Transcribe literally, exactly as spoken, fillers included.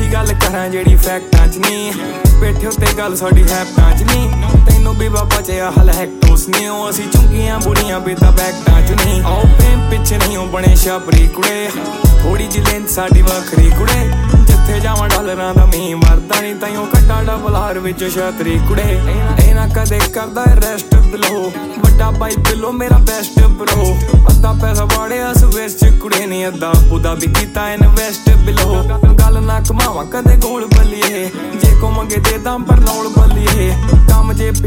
गल करा जेड़ी फैक्टां च नी पेठे उत्ते गल साडी हैप्टां च नी तैनू भी बाबा चया हल हैक्टोस नी ओ असी चुंगियां बुड़ियां बेदा बैक्टां च नी आओ प्रेम पिछे नहीं ओ बने छापरी कुड़े थोड़ी जी लेंथ साडी वखरी कुड़े जिथे जावां डॉलरां दा मीं वरदा नी ताइयों कट्टा डबलहार विच छतरी कुड़े ए ना कदे करदा रेस्ट बिलो वड्डा भाई बिलो मेरा बेस्ट ब्रो अद्धा पैसा वाड़िया स्वेस च कुड़े नी अद्धा उदा भी कीता इनवेस्ट बिलो गल ना कमावां कदे गोल बल्लिए जे को मंगे दे दां पर नौल बल्लिए कम जे